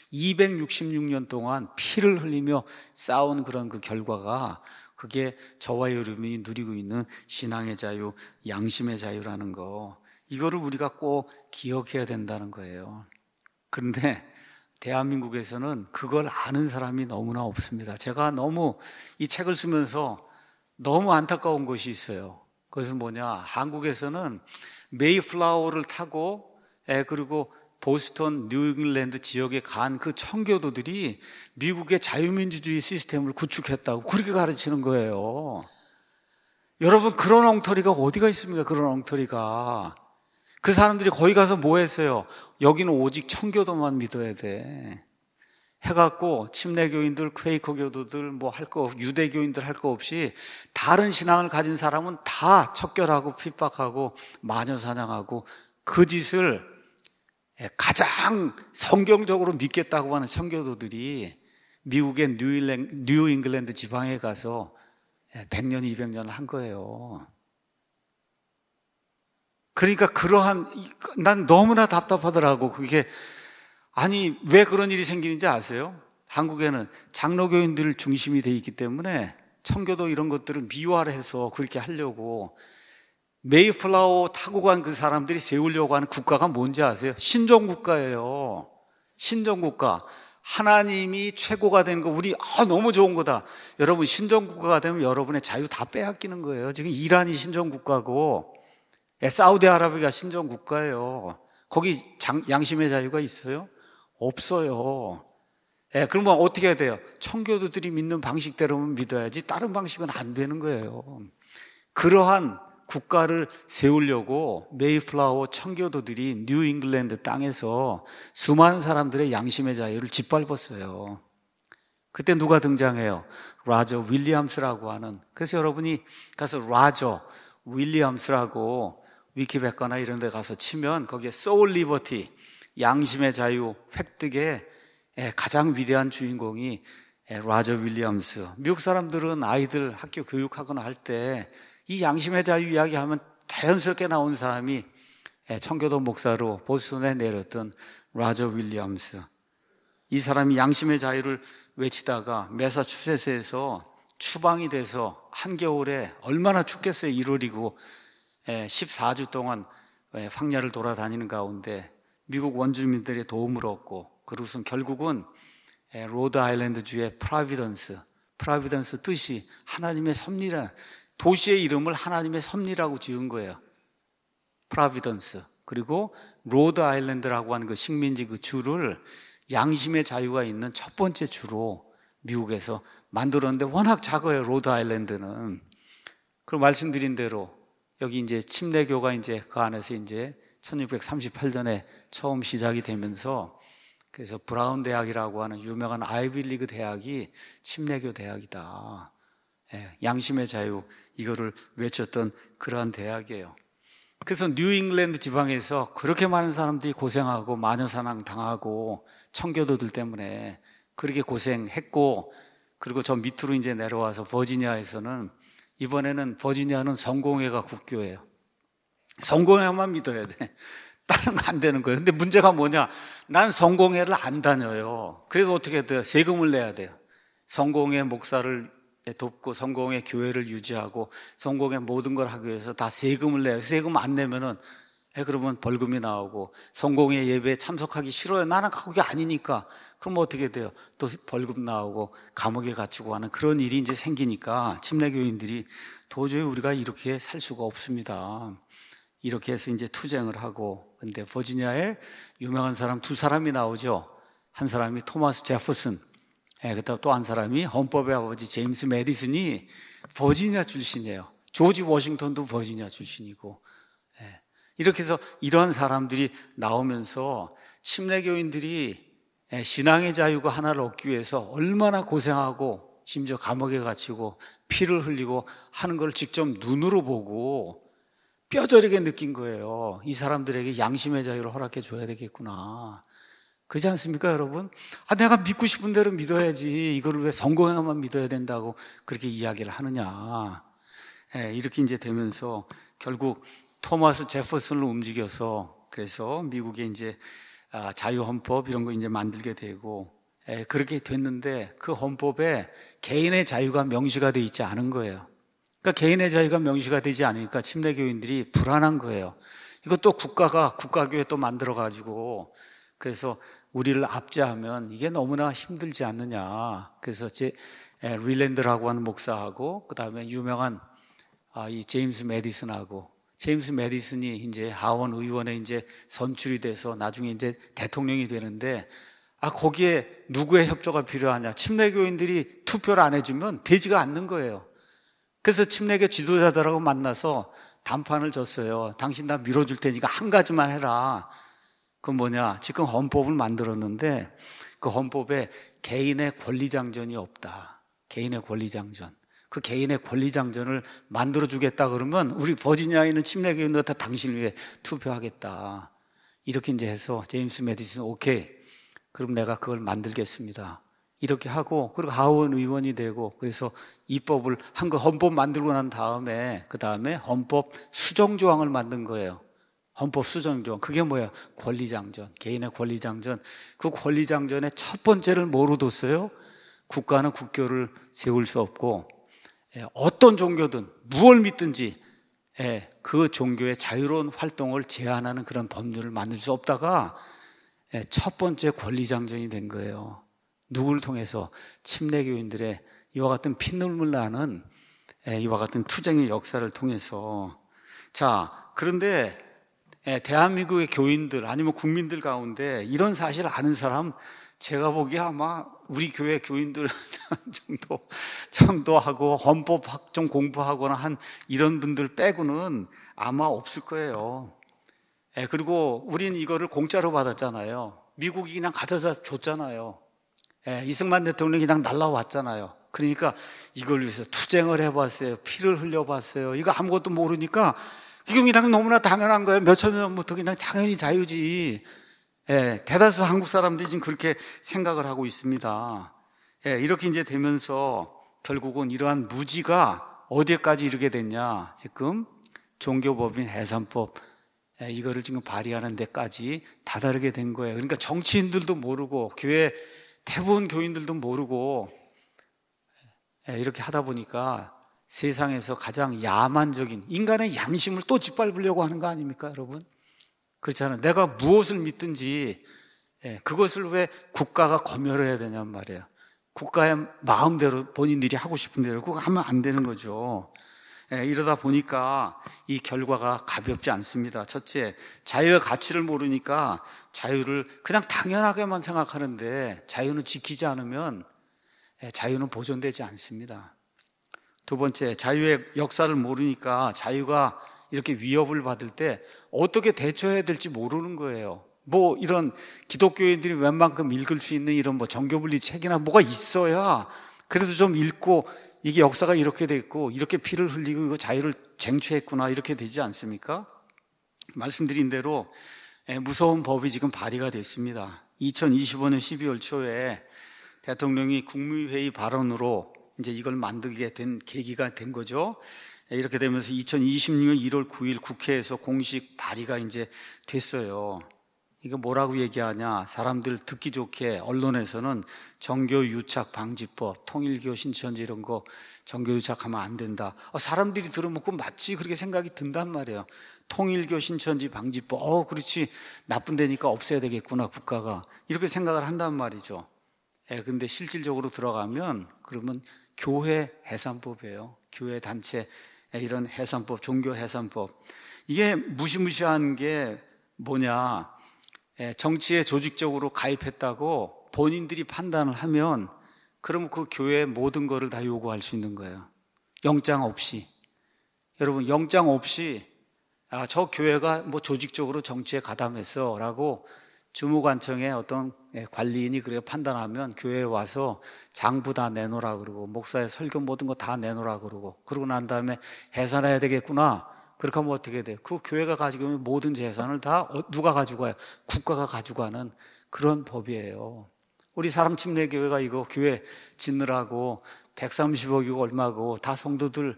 이백육십육 년 동안 피를 흘리며 싸운 그런 그 결과가, 그게 저와 여러분이 누리고 있는 신앙의 자유, 양심의 자유라는 거, 이거를 우리가 꼭 기억해야 된다는 거예요. 그런데 대한민국에서는 그걸 아는 사람이 너무나 없습니다. 제가 너무 이 책을 쓰면서 너무 안타까운 것이 있어요. 그것은 뭐냐, 한국에서는 메이플라워를 타고 에, 그리고 보스턴, 뉴잉글랜드 지역에 간 그 청교도들이 미국의 자유민주주의 시스템을 구축했다고 그렇게 가르치는 거예요. 여러분, 그런 엉터리가 어디가 있습니까? 그런 엉터리가. 그 사람들이 거기 가서 뭐 했어요? 여기는 오직 청교도만 믿어야 돼 해갖고 침례교인들, 퀘이커 교도들 뭐 할 거, 유대교인들 할 거 없이 다른 신앙을 가진 사람은 다 척결하고 핍박하고 마녀사냥하고 그 짓을 가장 성경적으로 믿겠다고 하는 청교도들이 미국의 뉴잉글랜드, 뉴잉글랜드 지방에 가서 백 년, 이백 년을 한 거예요. 그러니까 그러한, 난 너무나 답답하더라고. 그게, 아니, 왜 그런 일이 생기는지 아세요? 한국에는 장로교인들 중심이 돼 있기 때문에 청교도 이런 것들을 미화해서 그렇게 하려고 메이플라워 타고 간 그 사람들이 세우려고 하는 국가가 뭔지 아세요? 신정국가예요. 신정국가. 하나님이 최고가 되는 거, 우리, 아, 너무 좋은 거다. 여러분, 신정국가가 되면 여러분의 자유 다 빼앗기는 거예요. 지금 이란이 신정국가고, 사우디아라비아가 신정국가예요. 거기 장, 양심의 자유가 있어요? 없어요. 예, 그러면 어떻게 해야 돼요? 청교도들이 믿는 방식대로만 믿어야지 다른 방식은 안 되는 거예요. 그러한 국가를 세우려고 메이플라워 청교도들이 뉴잉글랜드 땅에서 수많은 사람들의 양심의 자유를 짓밟았어요. 그때 누가 등장해요? 라저 윌리엄스라고 하는. 그래서 여러분이 가서 라저 윌리엄스라고 위키백과나 이런 데 가서 치면 거기에 소울 리버티, 양심의 자유 획득의 가장 위대한 주인공이 라저 윌리엄스. 미국 사람들은 아이들 학교 교육하거나 할 때 이 양심의 자유 이야기하면 자연스럽게 나온 사람이 청교도 목사로 보스턴에 내렸던 라저 윌리엄스. 이 사람이 양심의 자유를 외치다가 매사추세츠에서 추방이 돼서 한겨울에 얼마나 춥겠어요. 일월이고 십사 주 동안 황야를 돌아다니는 가운데 미국 원주민들의 도움을 얻고, 그리고선 결국은 로드 아일랜드 주의 프라비던스, 프라비던스 뜻이 하나님의 섭리라, 도시의 이름을 하나님의 섭리라고 지은 거예요. 프라비던스. 그리고 로드 아일랜드라고 하는 그 식민지 그 주를 양심의 자유가 있는 첫 번째 주로 미국에서 만들었는데 워낙 작아요, 로드 아일랜드는. 그 말씀드린 대로 여기 이제 침례교가 이제 그 안에서 이제 천육백삼십팔 년에 처음 시작이 되면서, 그래서 브라운 대학이라고 하는 유명한 아이비리그 대학이 침례교 대학이다. 예, 양심의 자유 이거를 외쳤던 그러한 대학이에요. 그래서 뉴잉글랜드 지방에서 그렇게 많은 사람들이 고생하고 마녀사냥 당하고 청교도들 때문에 그렇게 고생했고, 그리고 저 밑으로 이제 내려와서 버지니아에서는, 이번에는 버지니아는 성공회가 국교예요. 성공회만 믿어야 돼. 다른 거 안 되는 거예요. 근데 문제가 뭐냐? 난 성공회를 안 다녀요. 그래서 어떻게 해야 돼요? 세금을 내야 돼요. 성공회 목사를 돕고 성공회 교회를 유지하고 성공회 모든 걸 하기 위해서 다 세금을 내요. 세금 안 내면은 예, 그러면 벌금이 나오고, 성공회 예배에 참석하기 싫어요. 나는 거기 아니니까. 그럼 어떻게 돼요? 또 벌금 나오고 감옥에 갇히고 하는 그런 일이 이제 생기니까 침례교인들이 도저히 우리가 이렇게 살 수가 없습니다. 이렇게 해서 이제 투쟁을 하고, 근데 버지니아에 유명한 사람 두 사람이 나오죠. 한 사람이 토마스 제퍼슨, 예, 그다음 또 한 사람이 헌법의 아버지 제임스 메디슨이 버지니아 출신이에요. 조지 워싱턴도 버지니아 출신이고, 예. 이렇게 해서 이러한 사람들이 나오면서 침례교인들이 신앙의 자유가 하나를 얻기 위해서 얼마나 고생하고 심지어 감옥에 갇히고 피를 흘리고 하는 걸 직접 눈으로 보고 뼈저리게 느낀 거예요. 이 사람들에게 양심의 자유를 허락해 줘야 되겠구나. 그렇지 않습니까, 여러분? 아, 내가 믿고 싶은 대로 믿어야지. 이거를 왜 성공회만 믿어야 된다고 그렇게 이야기를 하느냐. 예, 이렇게 이제 되면서 결국 토마스 제퍼슨을 움직여서, 그래서 미국에 이제 자유헌법 이런 거 이제 만들게 되고, 예, 그렇게 됐는데 그 헌법에 개인의 자유가 명시가 되어 있지 않은 거예요. 그러니까 개인의 자유가 명시가 되지 않으니까 침례교인들이 불안한 거예요. 이것도 국가가 국가교회 또 만들어가지고, 그래서 우리를 압제하면 이게 너무나 힘들지 않느냐. 그래서 제 릴랜드라고 하는 목사하고, 그 다음에 유명한 이 제임스 메디슨하고, 제임스 메디슨이 이제 하원 의원에 이제 선출이 돼서 나중에 이제 대통령이 되는데, 아, 거기에 누구의 협조가 필요하냐? 침례교인들이 투표를 안 해주면 되지가 않는 거예요. 그래서 침례교 지도자들하고 만나서 담판을 줬어요. 당신 나 밀어줄 테니까 한 가지만 해라. 그건 뭐냐? 지금 헌법을 만들었는데 그 헌법에 개인의 권리장전이 없다. 개인의 권리장전. 그 개인의 권리장전을 만들어주겠다 그러면 우리 버지니아에 있는 침례교인들 다 당신을 위해 투표하겠다. 이렇게 이제 해서 제임스 매디슨 오케이, 그럼 내가 그걸 만들겠습니다. 이렇게 하고, 그리고 하원 의원이 되고, 그래서 입법을 한 거, 헌법 만들고 난 다음에, 그 다음에 헌법 수정조항을 만든 거예요. 헌법 수정조항. 그게 뭐야? 권리장전. 개인의 권리장전. 그 권리장전의 첫 번째를 뭐로 뒀어요? 국가는 국교를 세울 수 없고, 어떤 종교든, 무엇을 믿든지, 그 종교의 자유로운 활동을 제한하는 그런 법률을 만들 수 없다가 첫 번째 권리장전이 된 거예요. 누구를 통해서? 침례교인들의 이와 같은 피눈물 나는 이와 같은 투쟁의 역사를 통해서. 자, 그런데 대한민국의 교인들 아니면 국민들 가운데 이런 사실을 아는 사람, 제가 보기에 아마 우리 교회 교인들 정도, 정도 하고 헌법 좀 공부하거나 한 이런 분들 빼고는 아마 없을 거예요. 그리고 우린 이거를 공짜로 받았잖아요. 미국이 그냥 가져다 줬잖아요. 이승만 대통령이 그냥 날라왔잖아요. 그러니까 이걸 위해서 투쟁을 해봤어요. 피를 흘려봤어요. 이거 아무것도 모르니까 이거 그냥 너무나 당연한 거예요. 몇천 년 전부터 그냥 당연히 자유지. 예, 대다수 한국 사람들이 지금 그렇게 생각을 하고 있습니다. 예, 이렇게 이제 되면서 결국은 이러한 무지가 어디까지 이르게 됐냐? 지금 종교법인 해산법, 예, 이거를 지금 발의하는 데까지 다다르게 된 거예요. 그러니까 정치인들도 모르고 교회 대부분 교인들도 모르고, 예, 이렇게 하다 보니까 세상에서 가장 야만적인 인간의 양심을 또 짓밟으려고 하는 거 아닙니까, 여러분? 그렇잖아요. 내가 무엇을 믿든지 그것을 왜 국가가 검열해야 되냔 말이에요. 국가의 마음대로 본인들이 하고 싶은 대로 그거 하면 안 되는 거죠. 이러다 보니까 이 결과가 가볍지 않습니다. 첫째, 자유의 가치를 모르니까 자유를 그냥 당연하게만 생각하는데 자유는 지키지 않으면 자유는 보존되지 않습니다. 두 번째, 자유의 역사를 모르니까 자유가 이렇게 위협을 받을 때 어떻게 대처해야 될지 모르는 거예요. 뭐 이런 기독교인들이 웬만큼 읽을 수 있는 이런 뭐 정교분리 책이나 뭐가 있어야 그래도 좀 읽고 이게 역사가 이렇게 됐고 이렇게 피를 흘리고 이거 자유를 쟁취했구나 이렇게 되지 않습니까? 말씀드린 대로 무서운 법이 지금 발의가 됐습니다. 이천이십오 년 십이월 초에 대통령이 국무회의 발언으로 이제 이걸 만들게 된 계기가 된 거죠. 이렇게 되면서 이천이십육 년 일월 구일 국회에서 공식 발의가 이제 됐어요. 이거 뭐라고 얘기하냐? 사람들 듣기 좋게 언론에서는 정교유착 방지법, 통일교 신천지 이런 거 정교유착하면 안 된다. 어, 사람들이 들으면 그거 맞지? 그렇게 생각이 든단 말이에요. 통일교 신천지 방지법, 어, 그렇지. 나쁜 데니까 없애야 되겠구나, 국가가. 이렇게 생각을 한단 말이죠. 예, 근데 실질적으로 들어가면 그러면 교회 해산법이에요. 교회 단체 이런 해산법, 종교 해산법. 이게 무시무시한 게 뭐냐? 정치에 조직적으로 가입했다고 본인들이 판단을 하면 그러면 그 교회의 모든 거를 다 요구할 수 있는 거예요. 영장 없이. 여러분, 영장 없이 아, 저 교회가 뭐 조직적으로 정치에 가담했어 라고 주무관청의 어떤 관리인이 그렇게 판단하면 교회에 와서 장부 다 내놓으라 그러고 목사의 설교 모든 거 다 내놓으라 그러고 그러고 난 다음에 해산해야 되겠구나. 그렇게 하면 어떻게 돼요? 그 교회가 가지고 있는 모든 재산을 다 누가 가지고 가요? 국가가 가지고 가는 그런 법이에요. 우리 사랑침례교회가 이거 교회 짓느라고 백삼십억이고 얼마고 다 성도들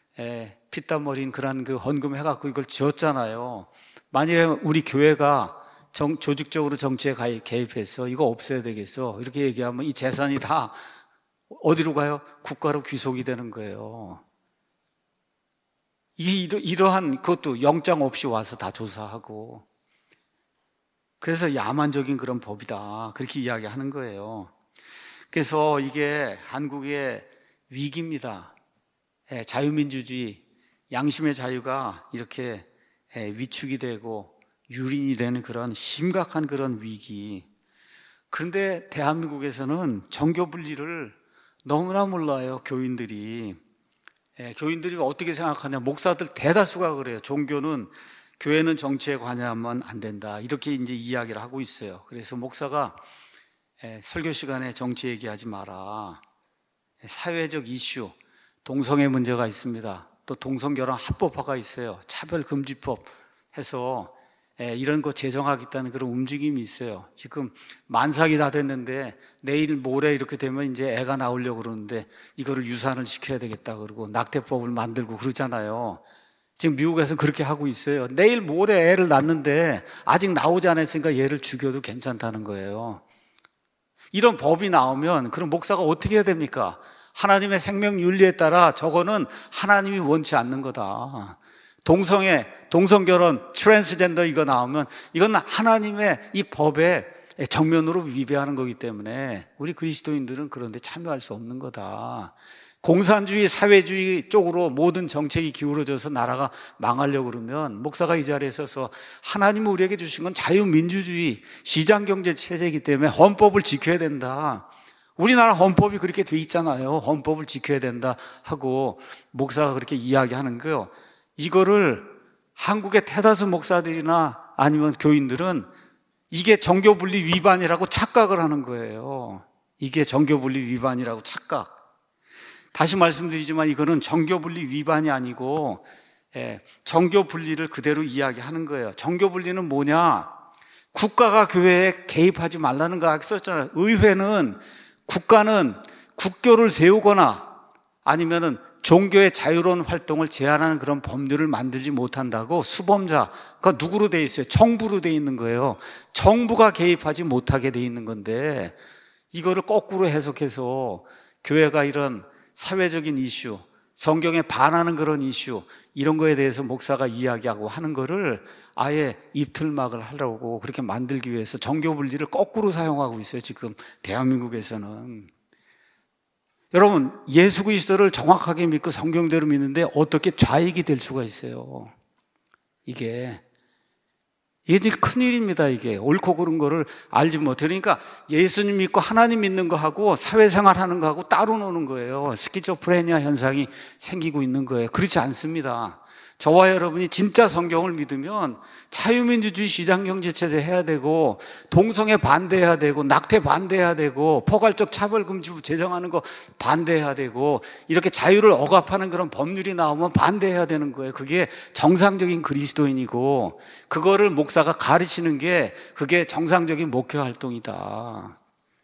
피땀 흘린 그런 그 헌금 해갖고 이걸 지었잖아요. 만일에 우리 교회가 정, 조직적으로 정치에 가입, 개입해서 이거 없애야 되겠어 이렇게 얘기하면 이 재산이 다 어디로 가요? 국가로 귀속이 되는 거예요. 이, 이러, 이러한 그것도 영장 없이 와서 다 조사하고 그래서 야만적인 그런 법이다 그렇게 이야기하는 거예요. 그래서 이게 한국의 위기입니다. 자유민주주의, 양심의 자유가 이렇게 위축이 되고 유린이 되는 그런 심각한 그런 위기. 그런데 대한민국에서는 정교 분리를 너무나 몰라요, 교인들이. 예, 교인들이 어떻게 생각하냐? 목사들 대다수가 그래요. 종교는, 교회는 정치에 관여하면 안 된다. 이렇게 이제 이야기를 하고 있어요. 그래서 목사가 예, 설교 시간에 정치 얘기하지 마라. 사회적 이슈, 동성애 문제가 있습니다. 또 동성결혼 합법화가 있어요. 차별금지법 해서 예, 이런 거 제정하겠다는 그런 움직임이 있어요. 지금 만삭이 다 됐는데 내일 모레 이렇게 되면 이제 애가 나오려고 그러는데 이거를 유산을 시켜야 되겠다 그러고 낙태법을 만들고 그러잖아요. 지금 미국에서 그렇게 하고 있어요. 내일 모레 애를 낳는데 아직 나오지 않았으니까 얘를 죽여도 괜찮다는 거예요. 이런 법이 나오면 그럼 목사가 어떻게 해야 됩니까? 하나님의 생명 윤리에 따라 저거는 하나님이 원치 않는 거다. 동성애, 동성결혼, 트랜스젠더 이거 나오면 이건 하나님의 이 법에 정면으로 위배하는 거기 때문에 우리 그리스도인들은 그런데 참여할 수 없는 거다. 공산주의, 사회주의 쪽으로 모든 정책이 기울어져서 나라가 망하려고 그러면 목사가 이 자리에 서서 하나님이 우리에게 주신 건 자유민주주의, 시장경제 체제이기 때문에 헌법을 지켜야 된다. 우리나라 헌법이 그렇게 돼 있잖아요. 헌법을 지켜야 된다 하고 목사가 그렇게 이야기하는 거예요. 이거를 한국의 대다수 목사들이나 아니면 교인들은 이게 정교분리 위반이라고 착각을 하는 거예요. 이게 정교분리 위반이라고 착각. 다시 말씀드리지만 이거는 정교분리 위반이 아니고 예, 정교분리를 그대로 이야기하는 거예요. 정교분리는 뭐냐? 국가가 교회에 개입하지 말라는 거 썼잖아요. 의회는 국가는 국교를 세우거나 아니면은 종교의 자유로운 활동을 제한하는 그런 법률을 만들지 못한다고 수범자가 누구로 돼 있어요? 정부로 돼 있는 거예요. 정부가 개입하지 못하게 돼 있는 건데 이거를 거꾸로 해석해서 교회가 이런 사회적인 이슈, 성경에 반하는 그런 이슈 이런 거에 대해서 목사가 이야기하고 하는 거를 아예 입틀막을 하려고 그렇게 만들기 위해서 정교분리를 거꾸로 사용하고 있어요. 지금 대한민국에서는. 여러분, 예수 그리스도를 정확하게 믿고 성경대로 믿는데 어떻게 좌익이 될 수가 있어요? 이게 이게 지금 큰일입니다. 이게 옳고 그른 거를 알지 못해. 그러니까 예수님 믿고 하나님 믿는 거하고 사회생활 하는 거하고 따로 노는 거예요. 스키조프레니아 현상이 생기고 있는 거예요. 그렇지 않습니다. 저와 여러분이 진짜 성경을 믿으면 자유민주주의 시장경제체제 해야 되고 동성애 반대해야 되고 낙태 반대해야 되고 포괄적 차별금지법 제정하는 거 반대해야 되고 이렇게 자유를 억압하는 그런 법률이 나오면 반대해야 되는 거예요. 그게 정상적인 그리스도인이고 그거를 목사가 가르치는 게 그게 정상적인 목회 활동이다.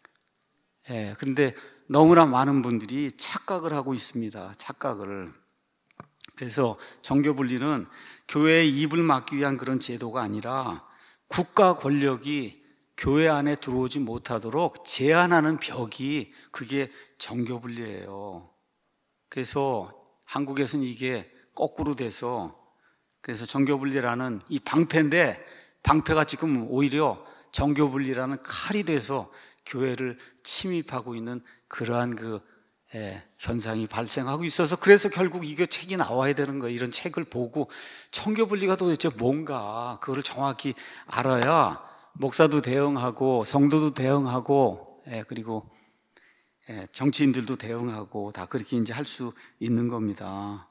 예, 그런데 너무나 많은 분들이 착각을 하고 있습니다. 착각을. 그래서 정교분리는 교회의 입을 막기 위한 그런 제도가 아니라 국가 권력이 교회 안에 들어오지 못하도록 제한하는 벽이 그게 정교분리예요. 그래서 한국에서는 이게 거꾸로 돼서 그래서 정교분리라는 이 방패인데 방패가 지금 오히려 정교분리라는 칼이 돼서 교회를 침입하고 있는 그러한 그 예, 현상이 발생하고 있어서 그래서 결국 이게 책이 나와야 되는 거예요. 이런 책을 보고 정교분리가 도대체 뭔가 그거를 정확히 알아야 목사도 대응하고 성도도 대응하고 예, 그리고 예, 정치인들도 대응하고 다 그렇게 이제 할 수 있는 겁니다.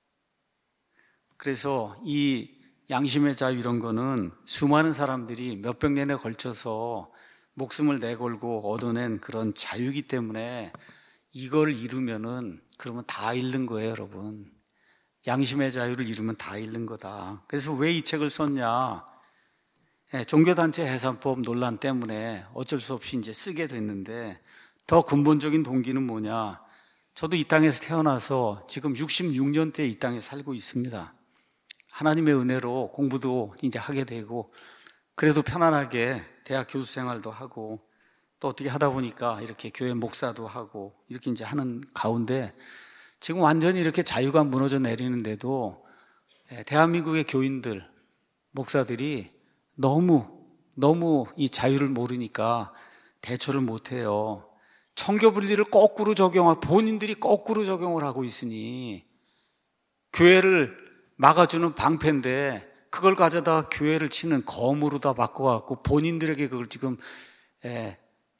그래서 이 양심의 자유 이런 거는 수많은 사람들이 몇백 년에 걸쳐서 목숨을 내걸고 얻어낸 그런 자유이기 때문에 이걸 잃으면은 그러면 다 잃는 거예요, 여러분. 양심의 자유를 잃으면 다 잃는 거다. 그래서 왜 이 책을 썼냐? 예, 종교단체 해산법 논란 때문에 어쩔 수 없이 이제 쓰게 됐는데 더 근본적인 동기는 뭐냐? 저도 이 땅에서 태어나서 지금 육십육 년째 이 땅에 살고 있습니다. 하나님의 은혜로 공부도 이제 하게 되고 그래도 편안하게 대학 교수 생활도 하고 또 어떻게 하다 보니까 이렇게 교회 목사도 하고 이렇게 이제 하는 가운데 지금 완전히 이렇게 자유가 무너져 내리는데도 대한민국의 교인들, 목사들이 너무 너무 이 자유를 모르니까 대처를 못해요. 정교분리를 거꾸로 적용하고 본인들이 거꾸로 적용을 하고 있으니 교회를 막아주는 방패인데 그걸 가져다 교회를 치는 검으로 다 바꿔갖고 본인들에게 그걸 지금 예,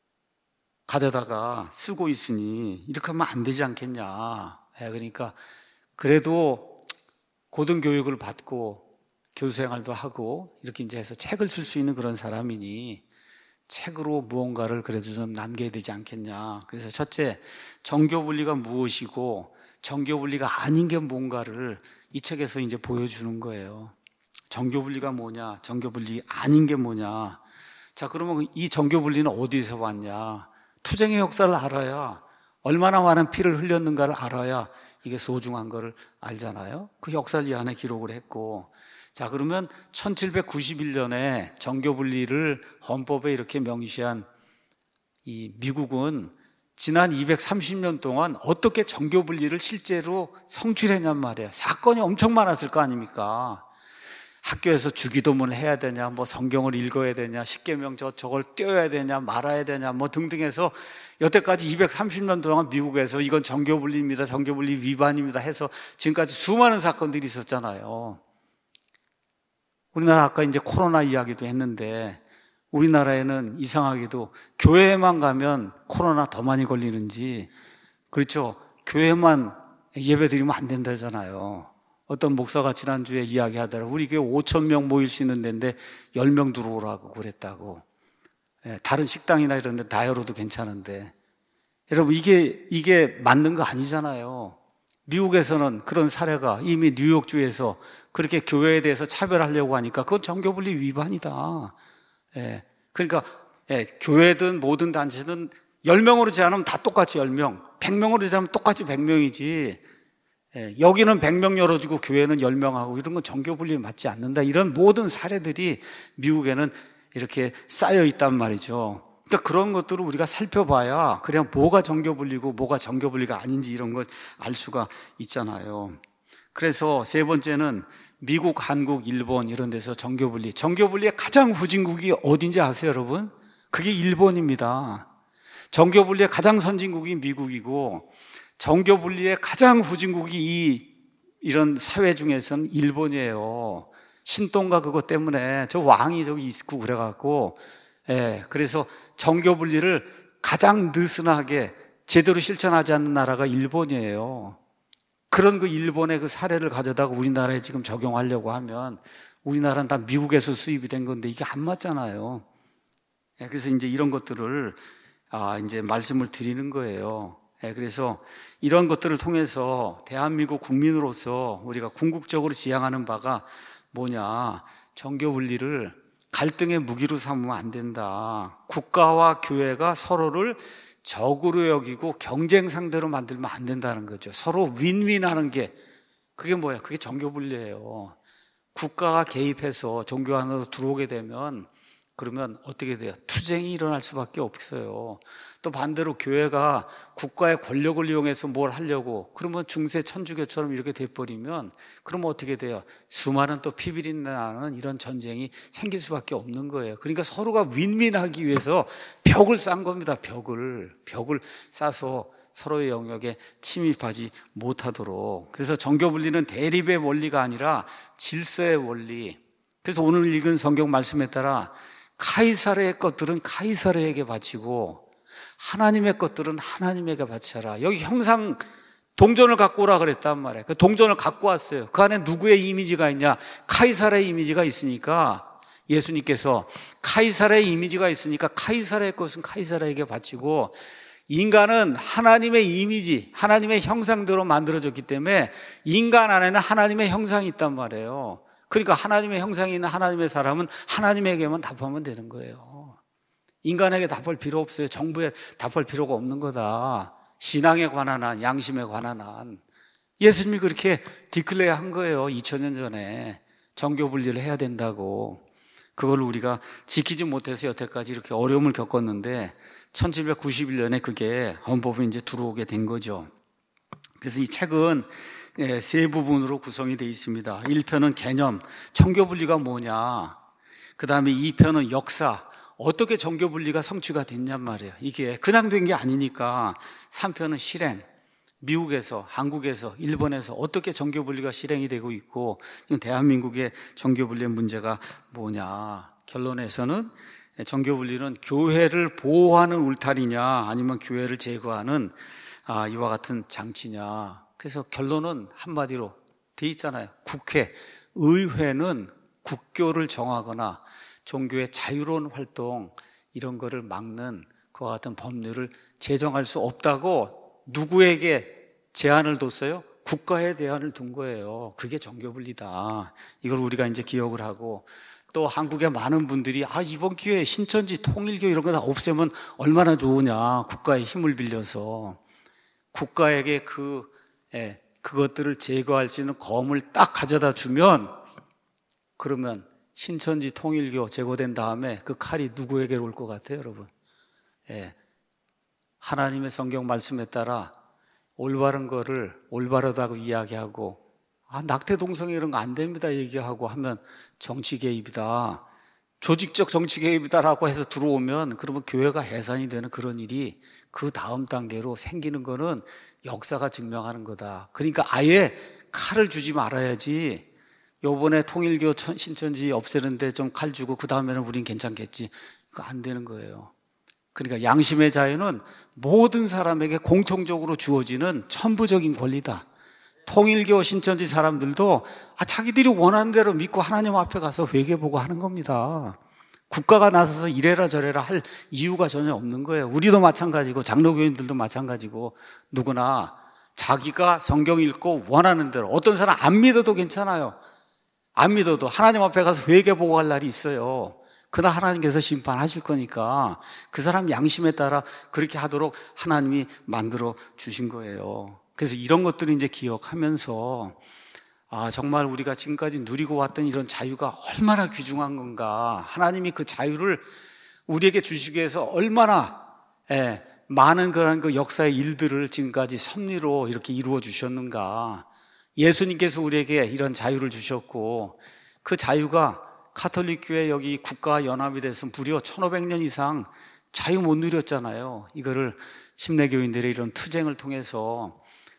가져다가 쓰고 있으니 이렇게 하면 안 되지 않겠냐. 예, 그러니까 그래도 고등교육을 받고 교수생활도 하고 이렇게 이제 해서 책을 쓸 수 있는 그런 사람이니 책으로 무언가를 그래도 좀 남겨야 되지 않겠냐. 그래서 첫째, 정교분리가 무엇이고 정교분리가 아닌 게 뭔가를 이 책에서 이제 보여주는 거예요. 정교분리가 뭐냐, 정교분리 아닌 게 뭐냐. 자, 그러면 이 정교분리는 어디서 왔냐? 투쟁의 역사를 알아야, 얼마나 많은 피를 흘렸는가를 알아야 이게 소중한 거를 알잖아요. 그 역사를 이 안에 기록을 했고, 자, 그러면 천칠백구십일 년에 정교분리를 헌법에 이렇게 명시한 이 미국은 지난 이백삼십 년 동안 어떻게 정교분리를 실제로 성취했냔 말이에요. 사건이 엄청 많았을 거 아닙니까? 학교에서 주기도문을 해야 되냐, 뭐 성경을 읽어야 되냐, 십계명 저 저걸 떼어야 되냐, 말아야 되냐, 뭐 등등해서 여태까지 이백삼십 년 동안 미국에서 이건 정교분리입니다, 정교분리 위반입니다 해서 지금까지 수많은 사건들이 있었잖아요. 우리나라 아까 이제 코로나 이야기도 했는데, 우리나라에는 이상하게도 교회만 가면 코로나 더 많이 걸리는지, 그렇죠, 교회만 예배 드리면 안 된다잖아요. 어떤 목사가 지난주에 이야기하더라고요. 우리 교회 오천 명 모일 수 있는 데인데 열 명 들어오라고 그랬다고. 예, 다른 식당이나 이런 데 다 열어도 괜찮은데, 여러분 이게 이게 맞는 거 아니잖아요. 미국에서는 그런 사례가 이미 뉴욕주에서 그렇게 교회에 대해서 차별하려고 하니까 그건 정교분리 위반이다. 예, 그러니까 예, 교회든 모든 단체든 열 명으로 제한하면 다 똑같이 열 명, 백 명으로 제한하면 똑같이 백 명이지, 예, 여기는 백 명 열어주고 교회는 열 명 하고 이런 건 정교분리 맞지 않는다. 이런 모든 사례들이 미국에는 이렇게 쌓여 있단 말이죠. 그러니까 그런 것들을 우리가 살펴봐야 그냥 뭐가 정교분리고 뭐가 정교분리가 아닌지 이런 걸 알 수가 있잖아요. 그래서 세 번째는 미국, 한국, 일본 이런 데서 정교분리, 정교분리의 가장 후진국이 어딘지 아세요, 여러분? 그게 일본입니다. 정교분리의 가장 선진국이 미국이고, 정교분리의 가장 후진국이 이 이런 사회 중에서는 일본이에요. 신동가 그것 때문에 저 왕이 저기 있고 그래갖고, 예, 그래서 정교분리를 가장 느슨하게 제대로 실천하지 않는 나라가 일본이에요. 그런 그 일본의 그 사례를 가져다가 우리나라에 지금 적용하려고 하면 우리나라는 다 미국에서 수입이 된 건데 이게 안 맞잖아요. 예, 그래서 이제 이런 것들을 아 이제 말씀을 드리는 거예요. 예, 그래서 이런 것들을 통해서 대한민국 국민으로서 우리가 궁극적으로 지향하는 바가 뭐냐, 정교분리를 갈등의 무기로 삼으면 안 된다. 국가와 교회가 서로를 적으로 여기고 경쟁 상대로 만들면 안 된다는 거죠. 서로 윈윈하는 게 그게 뭐야? 그게 정교분리예요. 국가가 개입해서 종교 안으로 들어오게 되면 그러면 어떻게 돼요? 투쟁이 일어날 수밖에 없어요. 또 반대로 교회가 국가의 권력을 이용해서 뭘 하려고 그러면 중세 천주교처럼 이렇게 돼버리면 그러면 어떻게 돼요? 수많은 또 피비린내 나는 이런 전쟁이 생길 수밖에 없는 거예요. 그러니까 서로가 윈윈하기 위해서 벽을 싼 겁니다. 벽을 벽을 싸서 서로의 영역에 침입하지 못하도록. 그래서 정교분리는 대립의 원리가 아니라 질서의 원리. 그래서 오늘 읽은 성경 말씀에 따라 카이사르의 것들은 카이사르에게 바치고 하나님의 것들은 하나님에게 바쳐라. 여기 형상 동전을 갖고 오라 그랬단 말이에요. 그 동전을 갖고 왔어요. 그 안에 누구의 이미지가 있냐? 카이사르의 이미지가 있으니까 예수님께서 카이사르의 이미지가 있으니까 카이사르의 것은 카이사르에게 바치고, 인간은 하나님의 이미지, 하나님의 형상대로 만들어졌기 때문에 인간 안에는 하나님의 형상이 있단 말이에요. 그러니까 하나님의 형상이 있는 하나님의 사람은 하나님에게만 답하면 되는 거예요. 인간에게 답할 필요 없어요. 정부에 답할 필요가 없는 거다. 신앙에 관한 한, 양심에 관한 한. 예수님이 그렇게 디클레어 한 거예요. 이천 년 전에 정교분리를 해야 된다고. 그걸 우리가 지키지 못해서 여태까지 이렇게 어려움을 겪었는데 천칠백구십일 년에 그게 헌법에 이제 들어오게 된 거죠. 그래서 이 책은 세 부분으로 구성이 되어 있습니다. 일 편은 개념, 정교분리가 뭐냐. 그 다음에 이 편은 역사, 어떻게 정교분리가 성취가 됐냔 말이에요. 이게 그냥 된 게 아니니까. 삼 편은 실행, 미국에서, 한국에서, 일본에서 어떻게 정교분리가 실행이 되고 있고 대한민국의 정교분리의 문제가 뭐냐. 결론에서는 정교분리는 교회를 보호하는 울타리냐 아니면 교회를 제거하는 아, 이와 같은 장치냐. 그래서 결론은 한마디로 돼 있잖아요. 국회, 의회는 국교를 정하거나 종교의 자유로운 활동 이런 거를 막는 그와 같은 법률을 제정할 수 없다고 누구에게 제한을 뒀어요? 국가에 대안을 둔 거예요. 그게 정교분리다. 이걸 우리가 이제 기억을 하고, 또 한국의 많은 분들이 아 이번 기회에 신천지 통일교 이런 거 다 없애면 얼마나 좋으냐. 국가의 힘을 빌려서 국가에게 그 예, 그것들을 제거할 수 있는 검을 딱 가져다 주면, 그러면 신천지 통일교 제거된 다음에 그 칼이 누구에게 올 것 같아요, 여러분? 예, 하나님의 성경 말씀에 따라 올바른 거를 올바르다고 이야기하고, 아, 낙태동성애 이런 거 안 됩니다 얘기하고 하면 정치 개입이다, 조직적 정치 개입이다라고 해서 들어오면, 그러면 교회가 해산이 되는 그런 일이 그 다음 단계로 생기는 거는 역사가 증명하는 거다. 그러니까 아예 칼을 주지 말아야지. 요번에 통일교 신천지 없애는데 좀 칼 주고 그 다음에는 우린 괜찮겠지. 그거 안 되는 거예요. 그러니까 양심의 자유는 모든 사람에게 공통적으로 주어지는 천부적인 권리다. 통일교 신천지 사람들도 아, 자기들이 원하는 대로 믿고 하나님 앞에 가서 회개보고 하는 겁니다. 국가가 나서서 이래라 저래라 할 이유가 전혀 없는 거예요. 우리도 마찬가지고 장로교인들도 마찬가지고, 누구나 자기가 성경 읽고 원하는 대로, 어떤 사람 안 믿어도 괜찮아요. 안 믿어도 하나님 앞에 가서 회개보고 할 날이 있어요. 그날 하나님께서 심판하실 거니까 그 사람 양심에 따라 그렇게 하도록 하나님이 만들어 주신 거예요. 그래서 이런 것들을 이제 기억하면서, 아, 정말 우리가 지금까지 누리고 왔던 이런 자유가 얼마나 귀중한 건가. 하나님이 그 자유를 우리에게 주시기 위해서 얼마나 예, 많은 그런 그 역사의 일들을 지금까지 섭리로 이렇게 이루어 주셨는가. 예수님께서 우리에게 이런 자유를 주셨고, 그 자유가 가톨릭 교회 여기 국가 연합이 돼서 무려 천오백 년 이상 자유 못 누렸잖아요. 이거를 침례교인들의 이런 투쟁을 통해서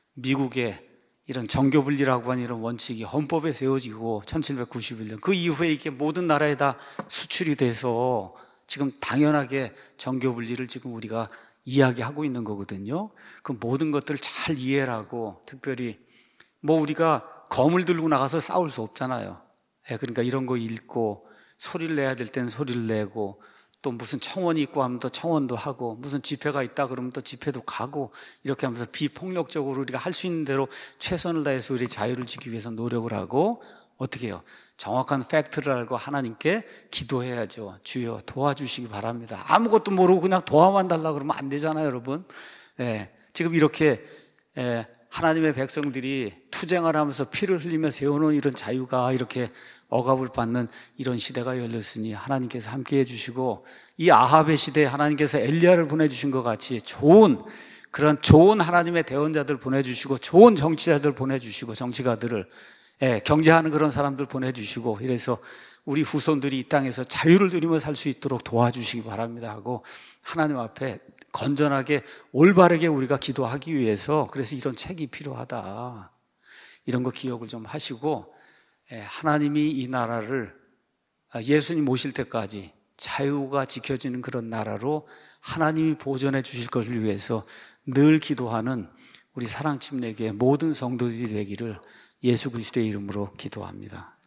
미국의 이런 정교분리라고 하는 이런 원칙이 헌법에 세워지고 천칠백구십일 년 그 이후에 이게 모든 나라에 다 수출이 돼서 지금 당연하게 정교분리를 지금 우리가 이야기하고 있는 거거든요. 그 모든 것들을 잘 이해하고, 특별히 뭐 우리가 검을 들고 나가서 싸울 수 없잖아요. 그러니까 이런 거 읽고, 소리를 내야 될 때는 소리를 내고, 또 무슨 청원이 있고 하면 또 청원도 하고, 무슨 집회가 있다 그러면 또 집회도 가고, 이렇게 하면서 비폭력적으로 우리가 할 수 있는 대로 최선을 다해서 우리 자유를 지키기 위해서 노력을 하고, 어떻게 해요? 정확한 팩트를 알고 하나님께 기도해야죠. 주여 도와주시기 바랍니다. 아무것도 모르고 그냥 도와만 달라고 그러면 안 되잖아요, 여러분. 예, 지금 이렇게 예, 하나님의 백성들이 투쟁을 하면서 피를 흘리며 세우는 이런 자유가 이렇게 억압을 받는 이런 시대가 열렸으니 하나님께서 함께해 주시고, 이 아합의 시대에 하나님께서 엘리야를 보내주신 것 같이 좋은 그런 좋은 하나님의 대언자들 보내주시고, 좋은 정치자들 보내주시고, 정치가들을 예, 경제하는 그런 사람들 보내주시고, 이래서 우리 후손들이 이 땅에서 자유를 누리며 살 수 있도록 도와주시기 바랍니다 하고, 하나님 앞에 건전하게 올바르게 우리가 기도하기 위해서, 그래서 이런 책이 필요하다, 이런 거 기억을 좀 하시고, 하나님이 이 나라를 예수님 오실 때까지 자유가 지켜지는 그런 나라로 하나님이 보존해 주실 것을 위해서 늘 기도하는 우리 사랑침례교회 모든 성도들이 되기를 예수 그리스도의 이름으로 기도합니다.